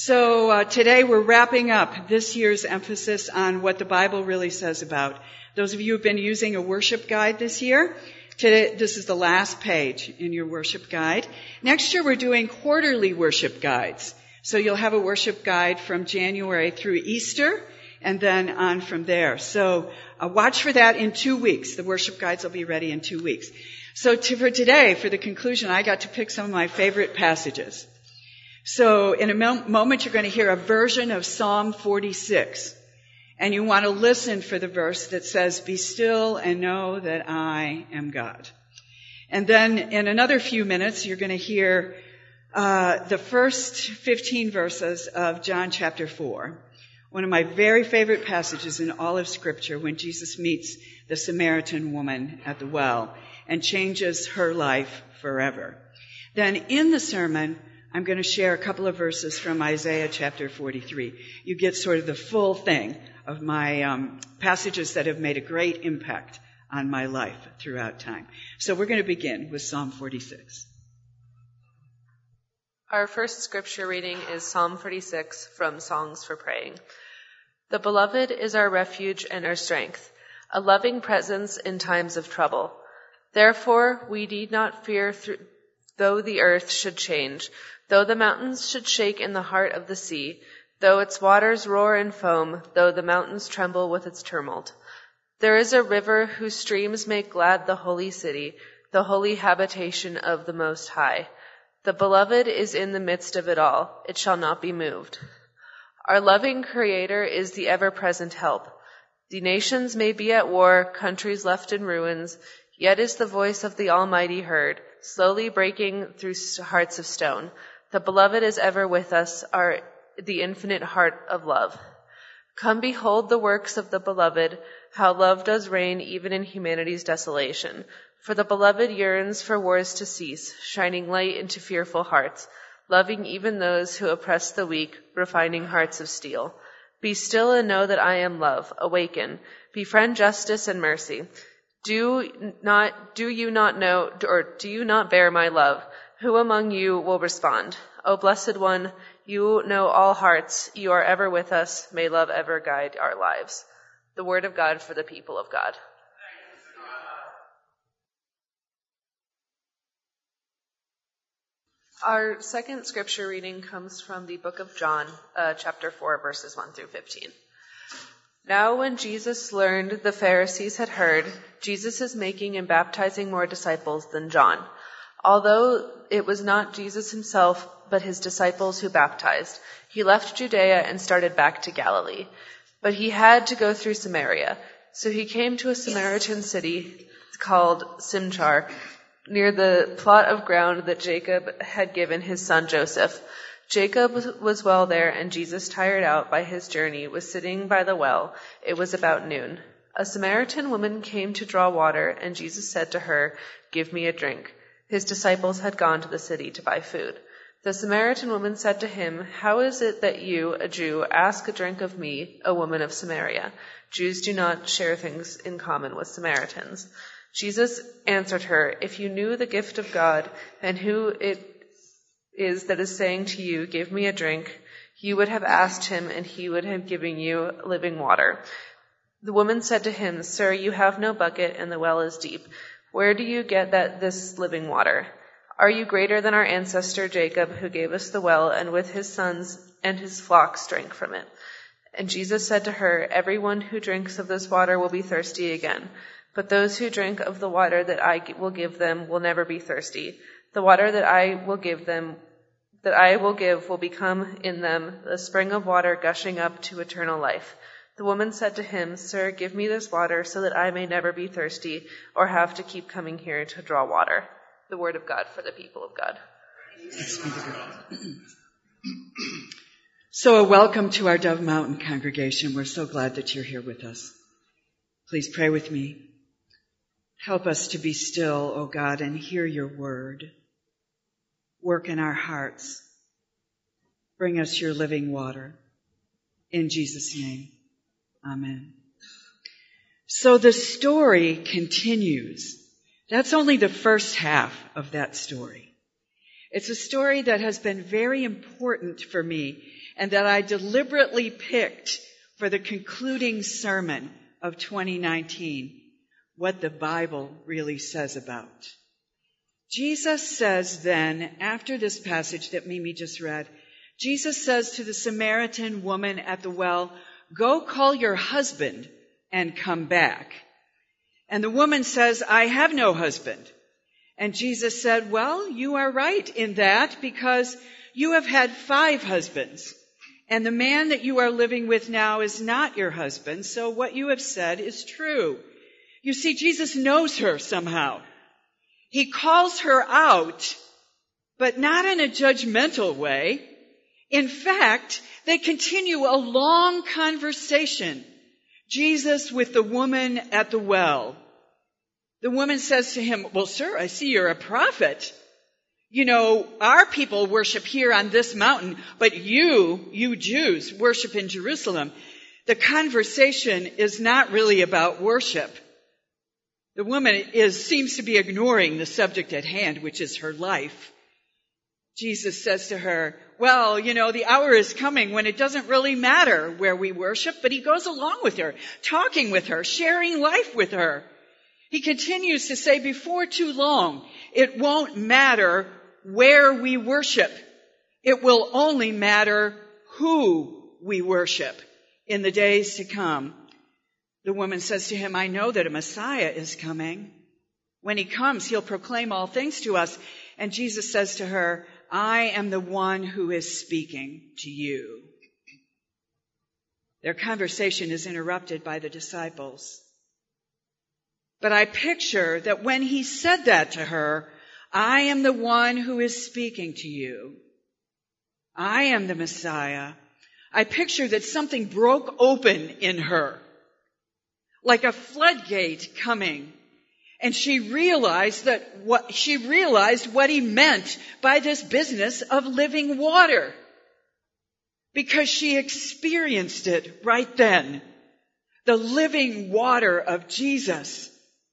So today we're wrapping up this year's emphasis on what the Bible really says about. Those of you who have been using a worship guide this year, today this is the last page in your worship guide. Next year we're doing quarterly worship guides. So you'll have a worship guide from January through Easter and then on from there. So watch for that in 2 weeks. The worship guides will be ready in 2 weeks. So for today, for the conclusion, I got to pick some of my favorite passages. So in a moment, you're going to hear a version of Psalm 46. And you want to listen for the verse that says, "Be still and know that I am God." And then in another few minutes, you're going to hear the first 15 verses of John chapter 4. One of my very favorite passages in all of Scripture, when Jesus meets the Samaritan woman at the well and changes her life forever. Then in the sermon, I'm going to share a couple of verses from Isaiah chapter 43. You get sort of the full thing of my passages that have made a great impact on my life throughout time. So we're going to begin with Psalm 46. Our first scripture reading is Psalm 46 from Songs for Praying. The beloved is our refuge and our strength, a loving presence in times of trouble. Therefore, we need not fear though the earth should change, though the mountains should shake in the heart of the sea, though its waters roar and foam, though the mountains tremble with its tumult. There is a river whose streams make glad the holy city, the holy habitation of the Most High. The beloved is in the midst of it all. It shall not be moved. Our loving Creator is the ever-present help. The nations may be at war, countries left in ruins, yet is the voice of the Almighty heard, slowly breaking through hearts of stone. The beloved is ever with us, the infinite heart of love. Come behold the works of the beloved, how love does reign even in humanity's desolation. For the beloved yearns for wars to cease, shining light into fearful hearts, loving even those who oppress the weak, refining hearts of steel. Be still and know that I am love. Awaken. Befriend justice and mercy. Do you not bear my love? Who among you will respond? O Blessed One, you know all hearts. You are ever with us. May love ever guide our lives. The word of God for the people of God. Our second scripture reading comes from the book of John, chapter 4, verses 1 through 15. Now when Jesus learned the Pharisees had heard, Jesus is making and baptizing more disciples than John. Although it was not Jesus himself, but his disciples who baptized, he left Judea and started back to Galilee. But he had to go through Samaria. So he came to a Samaritan city called Sychar, near the plot of ground that Jacob had given his son Joseph. Jacob was well there, and Jesus, tired out by his journey, was sitting by the well. It was about noon. A Samaritan woman came to draw water, and Jesus said to her, "Give me a drink." His disciples had gone to the city to buy food. The Samaritan woman said to him, "How is it that you, a Jew, ask a drink of me, a woman of Samaria? Jews do not share things in common with Samaritans." Jesus answered her, "If you knew the gift of God and who it is that is saying to you, 'Give me a drink,' you would have asked him, and he would have given you living water." The woman said to him, "Sir, you have no bucket, and the well is deep. Where do you get this living water? Are you greater than our ancestor Jacob, who gave us the well, and with his sons and his flocks drank from it?" And Jesus said to her, "Everyone who drinks of this water will be thirsty again. But those who drink of the water that I will give them will never be thirsty. The water that I will give will become in them a spring of water gushing up to eternal life." The woman said to him, "Sir, give me this water so that I may never be thirsty or have to keep coming here to draw water." The word of God for the people of God. So a welcome to our Dove Mountain congregation. We're so glad that you're here with us. Please pray with me. Help us to be still, O God, and hear your word. Work in our hearts. Bring us your living water. In Jesus' name, amen. So the story continues. That's only the first half of that story. It's a story that has been very important for me and that I deliberately picked for the concluding sermon of 2019, what the Bible really says about. Jesus says then, after this passage that Mimi just read, Jesus says to the Samaritan woman at the well, "Go call your husband and come back." And the woman says, "I have no husband." And Jesus said, "Well, you are right in that because you have had 5 husbands. And the man that you are living with now is not your husband. So what you have said is true." You see, Jesus knows her somehow. He calls her out, but not in a judgmental way. In fact, they continue a long conversation, Jesus with the woman at the well. The woman says to him, "Well, sir, I see you're a prophet. You know, our people worship here on this mountain, but you Jews, worship in Jerusalem." The conversation is not really about worship. The woman seems to be ignoring the subject at hand, which is her life. Jesus says to her, "Well, you know, the hour is coming when it doesn't really matter where we worship," but he goes along with her, talking with her, sharing life with her. He continues to say, before too long, it won't matter where we worship. It will only matter who we worship in the days to come. The woman says to him, "I know that a Messiah is coming. When he comes, he'll proclaim all things to us." And Jesus says to her, "I am the one who is speaking to you." Their conversation is interrupted by the disciples. But I picture that when he said that to her, "I am the one who is speaking to you. I am the Messiah." I picture that something broke open in her, like a floodgate coming. And she realized what he meant by this business of living water. Because she experienced it right then. The living water of Jesus.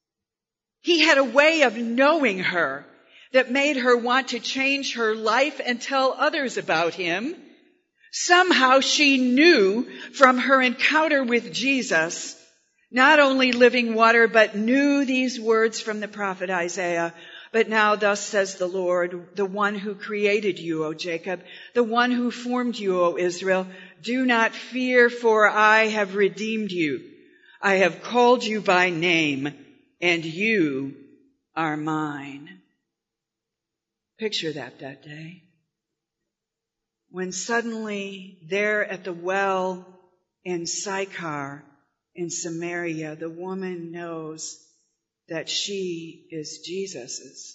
He had a way of knowing her that made her want to change her life and tell others about him. Somehow she knew from her encounter with Jesus not only living water, but knew these words from the prophet Isaiah. "But now thus says the Lord, the one who created you, O Jacob, the one who formed you, O Israel, do not fear, for I have redeemed you. I have called you by name, and you are mine." Picture that day. When suddenly there at the well in Sychar, in Samaria, the woman knows that she is Jesus's.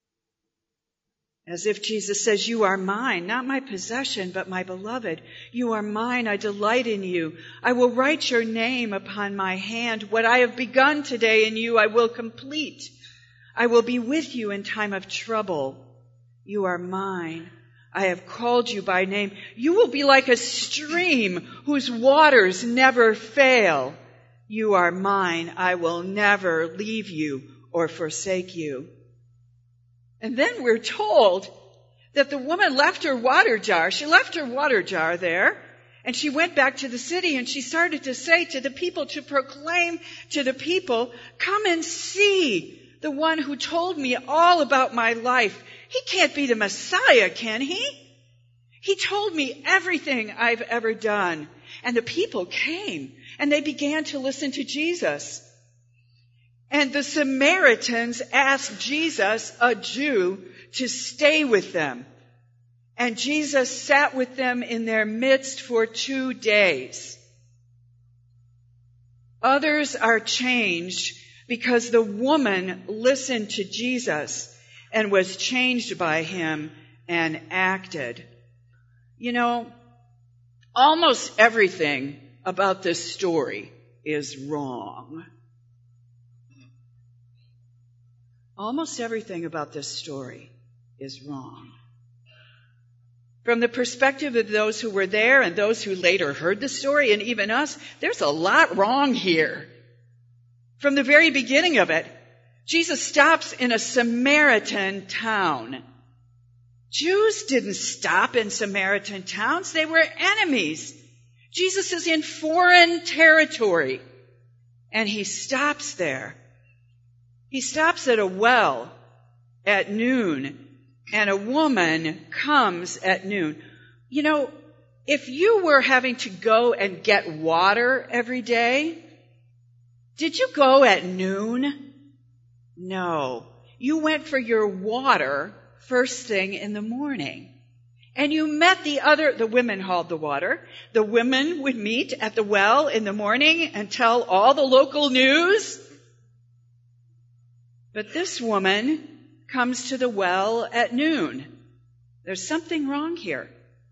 As if Jesus says, "You are mine, not my possession, but my beloved. You are mine, I delight in you. I will write your name upon my hand. What I have begun today in you, I will complete. I will be with you in time of trouble. You are mine. I have called you by name. You will be like a stream whose waters never fail. You are mine. I will never leave you or forsake you." And then we're told that the woman left her water jar. She left her water jar there, and she went back to the city, and she started to say to the people, to proclaim to the people, "Come and see the one who told me all about my life. He can't be the Messiah, can he? He told me everything I've ever done." And the people came, and they began to listen to Jesus. And the Samaritans asked Jesus, a Jew, to stay with them. And Jesus sat with them in their midst for 2 days. Others are changed because the woman listened to Jesus and was changed by him and acted. You know, almost everything about this story is wrong. Almost everything about this story is wrong. From the perspective of those who were there and those who later heard the story, and even us, there's a lot wrong here. From the very beginning of it, Jesus stops in a Samaritan town. Jews didn't stop in Samaritan towns. They were enemies. Jesus is in foreign territory, and he stops there. He stops at a well at noon, and a woman comes at noon. You know, if you were having to go and get water every day, did you go at noon? No. You went for your water first thing in the morning. And you met the women hauled the water. The women would meet at the well in the morning and tell all the local news. But this woman comes to the well at noon. There's something wrong here.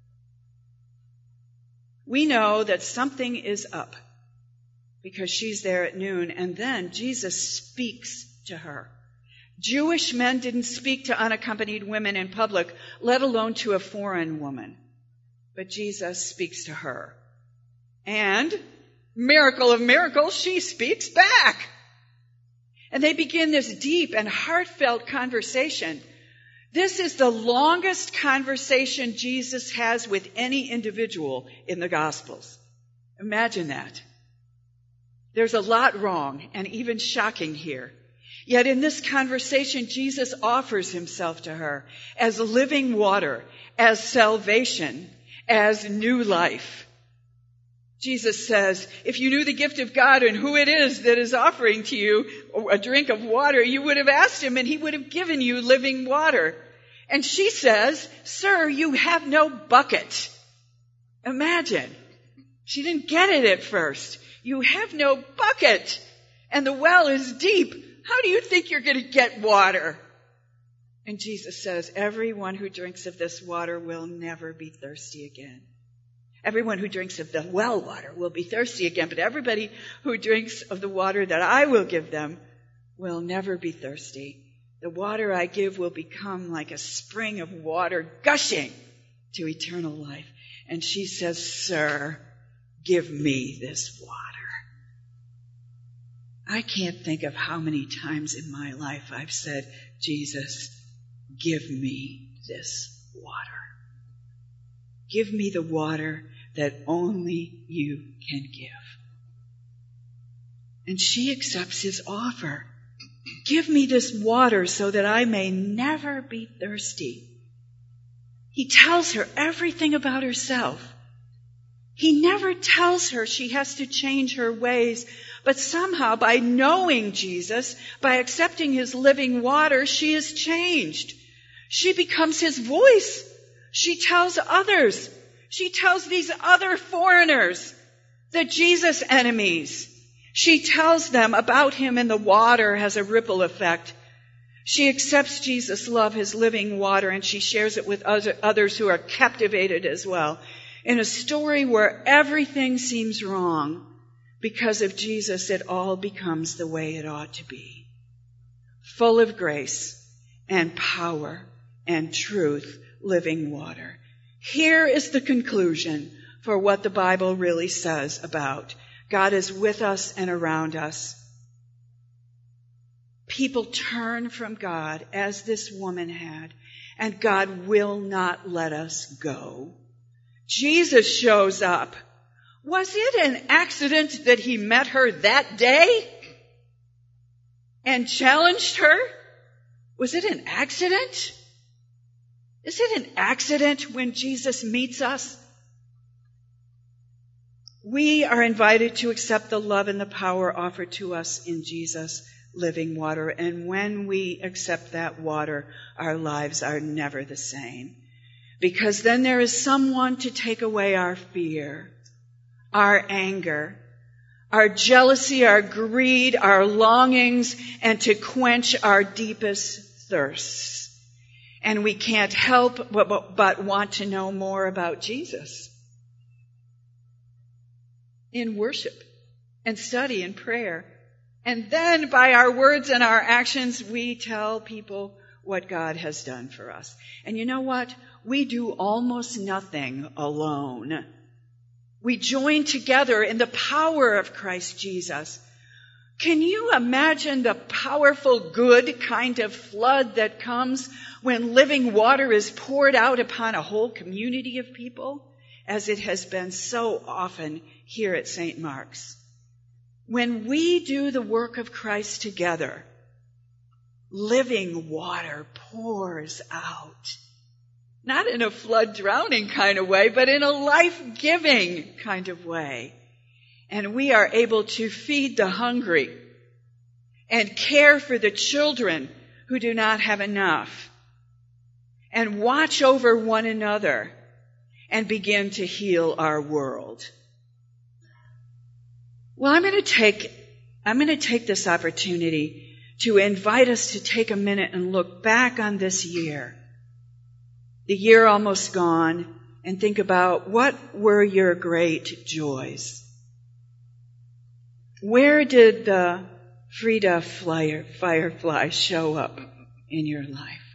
We know that something is up because she's there at noon, and then Jesus speaks to her. Jewish men didn't speak to unaccompanied women in public, let alone to a foreign woman. But Jesus speaks to her. And, miracle of miracles, she speaks back. And they begin this deep and heartfelt conversation. This is the longest conversation Jesus has with any individual in the Gospels. Imagine that. There's a lot wrong and even shocking here. Yet in this conversation, Jesus offers himself to her as living water, as salvation, as new life. Jesus says, if you knew the gift of God and who it is that is offering to you a drink of water, you would have asked him and he would have given you living water. And she says, sir, you have no bucket. Imagine. She didn't get it at first. You have no bucket. And the well is deep. How do you think you're going to get water? And Jesus says, everyone who drinks of this water will never be thirsty again. Everyone who drinks of the well water will be thirsty again, but everybody who drinks of the water that I will give them will never be thirsty. The water I give will become like a spring of water gushing to eternal life. And she says, sir, give me this water. I can't think of how many times in my life I've said, Jesus, give me this water. Give me the water that only you can give. And she accepts his offer. Give me this water so that I may never be thirsty. He tells her everything about herself. He never tells her she has to change her ways, but somehow by knowing Jesus, by accepting his living water, she is changed. She becomes his voice. She tells others. She tells these other foreigners, the Jesus enemies. She tells them about him, and the water has a ripple effect. She accepts Jesus' love, his living water, and she shares it with others who are captivated as well. In a story where everything seems wrong, because of Jesus, it all becomes the way it ought to be. Full of grace and power and truth, living water. Here is the conclusion for what the Bible really says about God is with us and around us. People turn from God, as this woman had, and God will not let us go. Jesus shows up. Was it an accident that he met her that day and challenged her? Was it an accident? Is it an accident when Jesus meets us? We are invited to accept the love and the power offered to us in Jesus' living water. And when we accept that water, our lives are never the same. Because then there is someone to take away our fear, our anger, our jealousy, our greed, our longings, and to quench our deepest thirsts. And we can't help but want to know more about Jesus in worship and study and prayer. And then by our words and our actions, we tell people what God has done for us. And you know what? We do almost nothing alone. We join together in the power of Christ Jesus. Can you imagine the powerful, good kind of flood that comes when living water is poured out upon a whole community of people, as it has been so often here at St. Mark's? When we do the work of Christ together, living water pours out. Not in a flood drowning kind of way, but in a life-giving kind of way. And we are able to feed the hungry and care for the children who do not have enough and watch over one another and begin to heal our world. Well, I'm going to take this opportunity to invite us to take a minute and look back on this year, the year almost gone, and think about what were your great joys. Where did the Frida firefly show up in your life?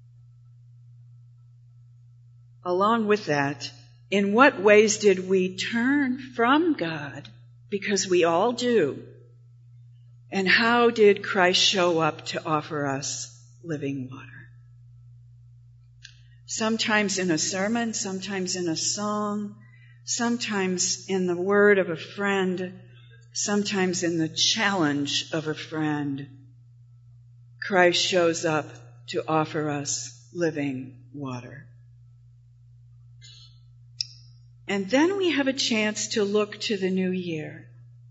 Along with that, in what ways did we turn from God? Because we all do. And how did Christ show up to offer us living water? Sometimes in a sermon, sometimes in a song, sometimes in the word of a friend, sometimes in the challenge of a friend, Christ shows up to offer us living water. And then we have a chance to look to the new year.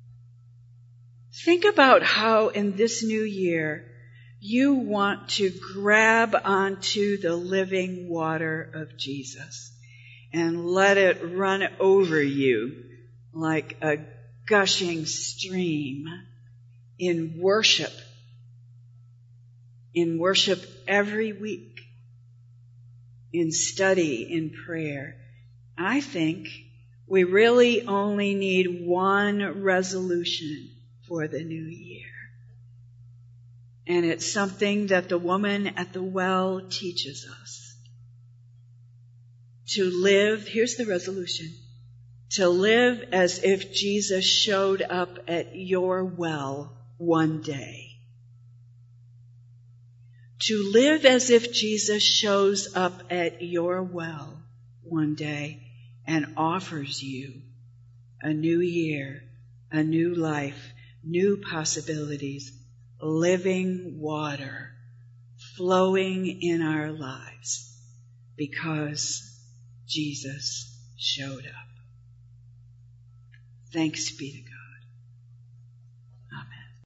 Think about how in this new year you want to grab onto the living water of Jesus and let it run over you like a gushing stream in worship every week, in study, in prayer. I think we really only need one resolution for the new year. And it's something that the woman at the well teaches us. To live, here's the resolution, to live as if Jesus showed up at your well one day. To live as if Jesus shows up at your well one day and offers you a new year, a new life, new possibilities, living water flowing in our lives because Jesus showed up. Thanks be to God.